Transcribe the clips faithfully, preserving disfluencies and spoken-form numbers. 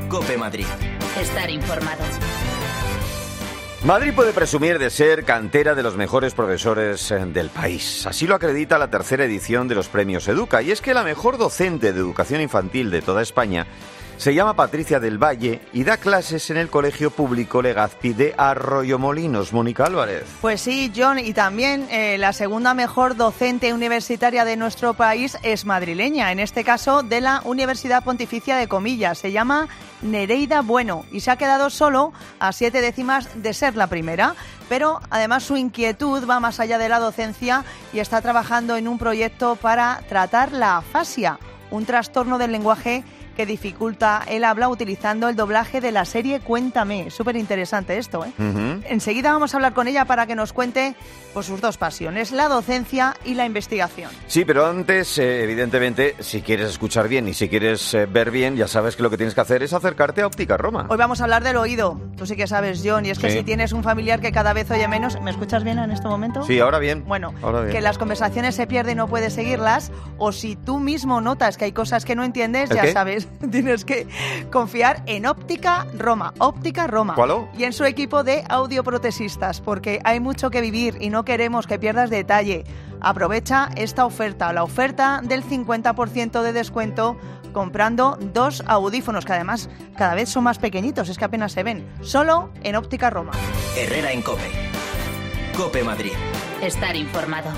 COPE Madrid. Estar informado. Madrid puede presumir de ser cantera de los mejores profesores del país. Así lo acredita la tercera edición de los premios Educa. Y es que la mejor docente de educación infantil de toda España se llama Patricia del Valle y da clases en el Colegio Público Legazpi de Arroyomolinos. Mónica Álvarez. Pues sí, John, y también eh, la segunda mejor docente universitaria de nuestro país es madrileña, en este caso de la Universidad Pontificia de Comillas. Se llama Nereida Bueno y se ha quedado solo a siete décimas de ser la primera. Pero además su inquietud va más allá de la docencia y está trabajando en un proyecto para tratar la afasia, un trastorno del lenguaje que dificulta el habla utilizando el doblaje de la serie Cuéntame. Súper interesante esto, ¿eh? Uh-huh. Enseguida vamos a hablar con ella para que nos cuente pues, sus dos pasiones, la docencia y la investigación. Sí, pero antes, eh, evidentemente, si quieres escuchar bien y si quieres eh, ver bien, ya sabes que lo que tienes que hacer es acercarte a Óptica Roma. Hoy vamos a hablar del oído. Tú sí que sabes, John, y es que sí. Si tienes un familiar que cada vez oye menos... ¿Me escuchas bien en este momento? Sí, ahora bien. Bueno, ahora bien. Que las conversaciones se pierden y no puedes seguirlas, o si tú mismo notas que hay cosas que no entiendes, ya qué? sabes, tienes que confiar en Óptica Roma. Óptica Roma. ¿Cuál? Y en su equipo de audioprotesistas, porque hay mucho que vivir y no queremos que pierdas detalle. Aprovecha esta oferta, la oferta del cincuenta por ciento de descuento comprando dos audífonos, que además cada vez son más pequeñitos, es que apenas se ven. Solo en Óptica Roma. Herrera en COPE. COPE Madrid. Estar informado.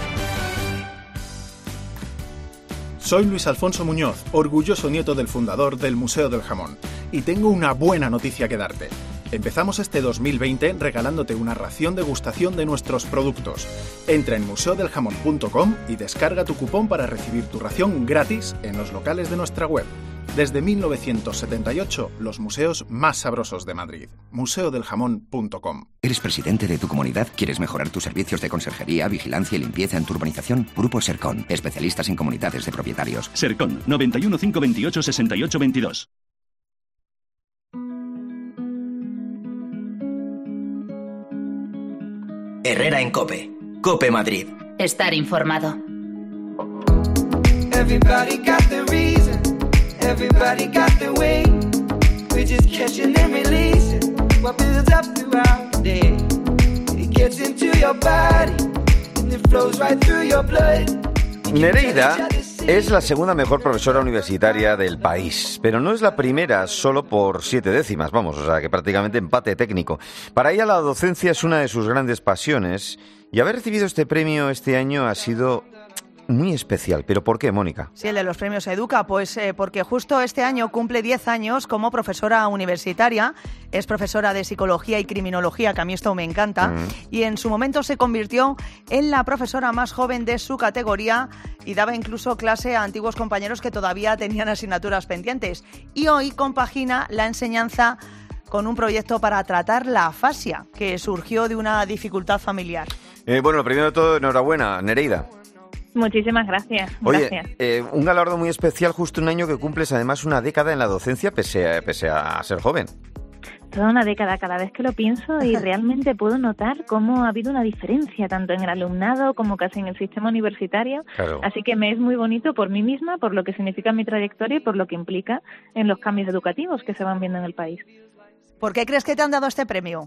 Soy Luis Alfonso Muñoz, orgulloso nieto del fundador del Museo del Jamón, y tengo una buena noticia que darte. Empezamos este dos mil veinte regalándote una ración degustación de nuestros productos. Entra en museo del jamón punto com y descarga tu cupón para recibir tu ración gratis en los locales de nuestra web. Desde mil novecientos setenta y ocho, los museos más sabrosos de Madrid. museo del jamón punto com. ¿Eres presidente de tu comunidad? ¿Quieres mejorar tus servicios de conserjería, vigilancia y limpieza en tu urbanización? Grupo Sercon, especialistas en comunidades de propietarios. Sercon, noventa y uno, cinco veintiocho, sesenta y ocho veintidós. Herrera en COPE. COPE Madrid. Estar informado. Everybody got the reason. Everybody got the way. We're just catching and releasing what builds up throughout the day. It gets into your body and it flows right through your blood. Nereida es la segunda mejor profesora universitaria del país, pero no es la primera solo por siete décimas, vamos, o sea que prácticamente empate técnico. Para ella la docencia es una de sus grandes pasiones y haber recibido este premio este año ha sido muy especial. ¿Pero por qué, Mónica? Sí, el de los premios Educa, pues eh, porque justo este año cumple diez años como profesora universitaria, es profesora de Psicología y Criminología, que a mí esto me encanta, mm. y en su momento se convirtió en la profesora más joven de su categoría y daba incluso clase a antiguos compañeros que todavía tenían asignaturas pendientes. Y hoy compagina la enseñanza con un proyecto para tratar la afasia, que surgió de una dificultad familiar. Eh, bueno, lo primero de todo, enhorabuena, Nereida. Muchísimas gracias. Oye, gracias. Eh, un galardón muy especial, justo un año que cumples además una década en la docencia, pese a, pese a ser joven. Toda una década, cada vez que lo pienso, y realmente puedo notar cómo ha habido una diferencia, tanto en el alumnado como casi en el sistema universitario. Claro. Así que me es muy bonito por mí misma, por lo que significa mi trayectoria y por lo que implica en los cambios educativos que se van viendo en el país. ¿Por qué crees que te han dado este premio?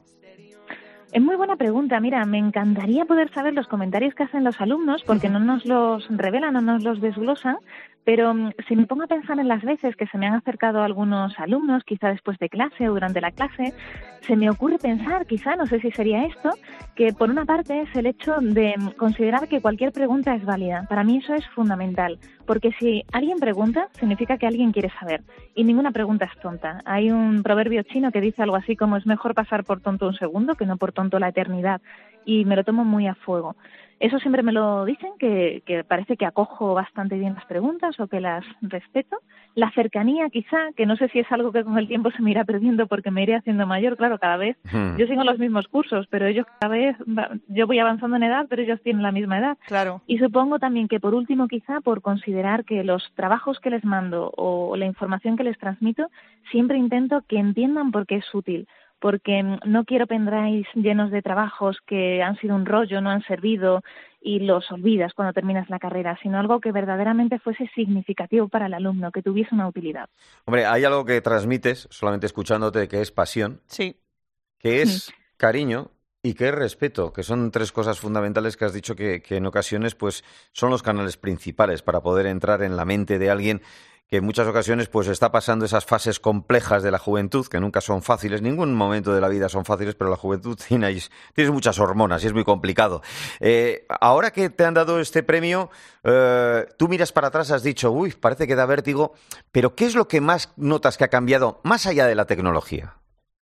Es muy buena pregunta. Mira, me encantaría poder saber los comentarios que hacen los alumnos, porque no nos los revelan, no nos los desglosan, pero si me pongo a pensar en las veces que se me han acercado algunos alumnos, quizá después de clase o durante la clase, se me ocurre pensar, quizá, no sé si sería esto, que por una parte es el hecho de considerar que cualquier pregunta es válida. Para mí eso es fundamental, porque si alguien pregunta, significa que alguien quiere saber, y ninguna pregunta es tonta. Hay un proverbio chino que dice algo así como: es mejor pasar por tonto un segundo que no por tonto la eternidad, y me lo tomo muy a fuego. Eso siempre me lo dicen, que, que parece que acojo bastante bien las preguntas o que las respeto. La cercanía, quizá, que no sé si es algo que con el tiempo se me irá perdiendo porque me iré haciendo mayor, claro, cada vez. Hmm. Yo sigo los mismos cursos, pero ellos cada vez, yo voy avanzando en edad, pero ellos tienen la misma edad. Claro. Y supongo también que, por último, quizá, por considerar que los trabajos que les mando o la información que les transmito, siempre intento que entiendan por qué es útil. Porque no quiero pendrives llenos de trabajos que han sido un rollo, no han servido y los olvidas cuando terminas la carrera, sino algo que verdaderamente fuese significativo para el alumno, que tuviese una utilidad. Hombre, hay algo que transmites, solamente escuchándote, que es pasión, sí, que es sí. cariño y que es respeto, que son tres cosas fundamentales que has dicho que, que en ocasiones pues son los canales principales para poder entrar en la mente de alguien que en muchas ocasiones pues está pasando esas fases complejas de la juventud, que nunca son fáciles, ningún momento de la vida son fáciles, pero la juventud tienes, tienes muchas hormonas y es muy complicado. Eh, ahora que te han dado este premio, eh, tú miras para atrás, has dicho, uy, parece que da vértigo, pero ¿qué es lo que más notas que ha cambiado más allá de la tecnología?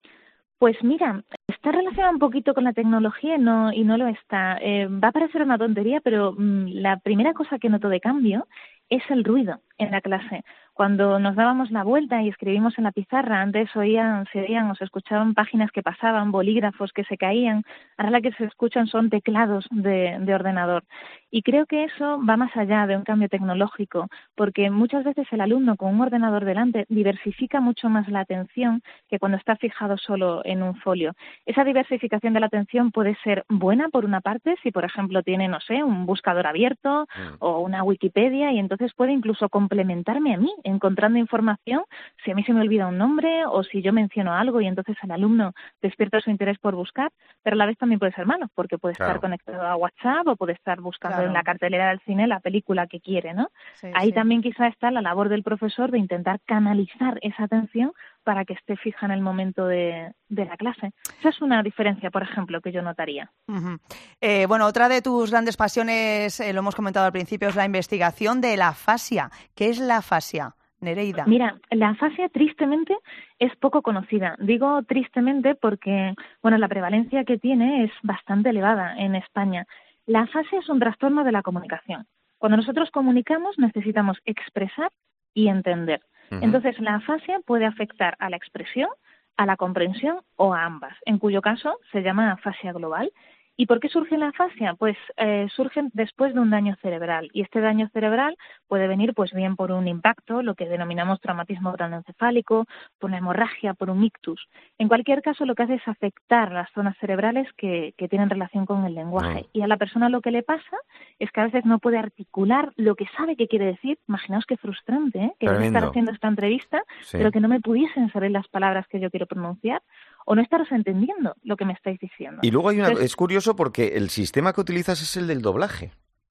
Pues mira, está relacionado un poquito con la tecnología y no, y no lo está. Eh, va a parecer una tontería, pero mmm, la primera cosa que noto de cambio es el ruido en la clase. Cuando nos dábamos la vuelta y escribimos en la pizarra, antes oían, se oían o se escuchaban páginas que pasaban, bolígrafos que se caían, ahora la que se escuchan son teclados de, de ordenador. Y creo que eso va más allá de un cambio tecnológico, porque muchas veces el alumno con un ordenador delante diversifica mucho más la atención que cuando está fijado solo en un folio. Esa diversificación de la atención puede ser buena por una parte, si por ejemplo tiene, no sé, un buscador abierto mm. o una Wikipedia, y entonces puede incluso complementarme a mí, encontrando información, si a mí se me olvida un nombre o si yo menciono algo y entonces el alumno despierta su interés por buscar, pero a la vez también puede ser malo, porque puede claro. estar conectado a WhatsApp o puede estar buscando claro. en la cartelera del cine la película que quiere, ¿no? Sí, Ahí sí. también quizá está la labor del profesor de intentar canalizar esa atención para que esté fija en el momento de, de la clase. Esa es una diferencia, por ejemplo, que yo notaría. Uh-huh. Eh, bueno, otra de tus grandes pasiones, eh, lo hemos comentado al principio, es la investigación de la afasia. ¿Qué es la afasia, Nereida? Mira, la afasia, tristemente, es poco conocida. Digo tristemente porque, bueno, la prevalencia que tiene es bastante elevada en España. La afasia es un trastorno de la comunicación. Cuando nosotros comunicamos, necesitamos expresar y entender. Uh-huh. Entonces, la afasia puede afectar a la expresión, a la comprensión o a ambas, en cuyo caso se llama afasia global. ¿Y por qué surge la afasia? Pues eh, surge después de un daño cerebral, y este daño cerebral puede venir pues bien por un impacto, lo que denominamos traumatismo craneoencefálico, por una hemorragia, por un ictus. En cualquier caso, lo que hace es afectar las zonas cerebrales que, que tienen relación con el lenguaje. No. Y a la persona lo que le pasa es que a veces no puede articular lo que sabe que quiere decir. Imaginaos qué frustrante, ¿eh? Que estar haciendo esta entrevista, sí. pero que no me pudiesen saber las palabras que yo quiero pronunciar, o no estaros entendiendo lo que me estáis diciendo. Y luego hay una, Entonces, es curioso porque el sistema que utilizas es el del doblaje.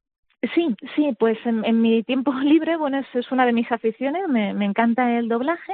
Sí, sí, pues en, en mi tiempo libre, bueno, es, es una de mis aficiones, me, me encanta el doblaje.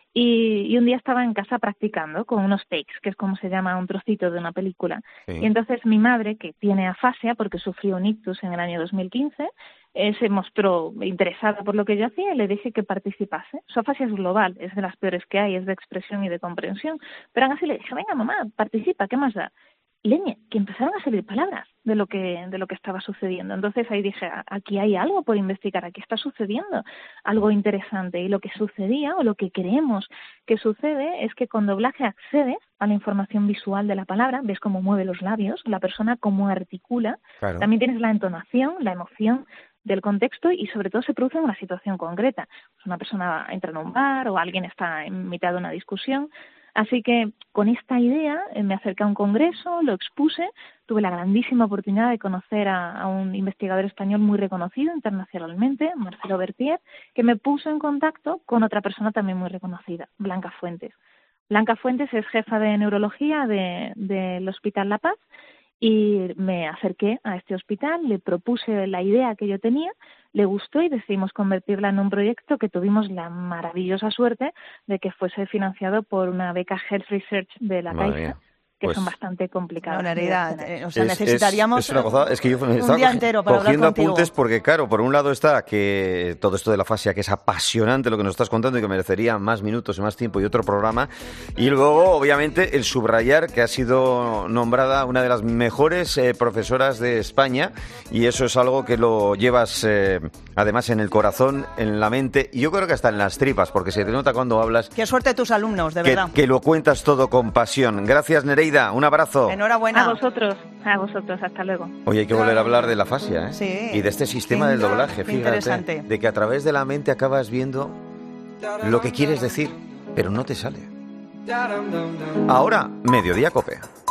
Y, y un día estaba en casa practicando con unos takes, que es como se llama un trocito de una película. Sí. Y entonces mi madre, que tiene afasia porque sufrió un ictus en el año dos mil quince, eh, se mostró interesada por lo que yo hacía y le dije que participase. Su afasia es global, es de las peores que hay, es de expresión y de comprensión. Pero aún así le dije, venga mamá, participa, ¿qué más da? Leñe, que empezaron a salir palabras de lo que de lo que estaba sucediendo. Entonces ahí dije, aquí hay algo por investigar, aquí está sucediendo algo interesante. Y lo que sucedía, o lo que creemos que sucede, es que con doblaje accedes a la información visual de la palabra, ves cómo mueve los labios, la persona cómo articula, claro. También tienes la entonación, la emoción del contexto y sobre todo se produce en una situación concreta. Pues una persona entra en un bar o alguien está en mitad de una discusión. Así que con esta idea eh, me acerqué a un congreso, lo expuse, tuve la grandísima oportunidad de conocer a, a un investigador español muy reconocido internacionalmente, Marcelo Bertier, que me puso en contacto con otra persona también muy reconocida, Blanca Fuentes. Blanca Fuentes es jefa de neurología de, del Hospital La Paz y me acerqué a este hospital, le propuse la idea que yo tenía, le gustó y decidimos convertirla en un proyecto que tuvimos la maravillosa suerte de que fuese financiado por una beca Health Research de la Caixa, que pues, son bastante complicadas. No, Nereida, eh, o sea, es, necesitaríamos es, es una gozada. Es que yo un día entero para cogiendo hablar contigo. apuntes porque, claro, por un lado está que todo esto de la afasia, que es apasionante lo que nos estás contando y que merecería más minutos y más tiempo y otro programa. Y luego, obviamente, el subrayar que ha sido nombrada una de las mejores eh, profesoras de España y eso es algo que lo llevas, eh, además, en el corazón, en la mente y yo creo que hasta en las tripas, porque se te nota cuando hablas. Qué suerte tus alumnos, de que, verdad. Que lo cuentas todo con pasión. Gracias, Nereida. Un abrazo. Enhorabuena. A vosotros, a vosotros, hasta luego. Oye, hay que volver a hablar de la afasia, ¿eh? Sí. Y de este sistema del doblaje, fíjate. Interesante. De que a través de la mente acabas viendo lo que quieres decir, pero no te sale. Ahora, Mediodía Cope.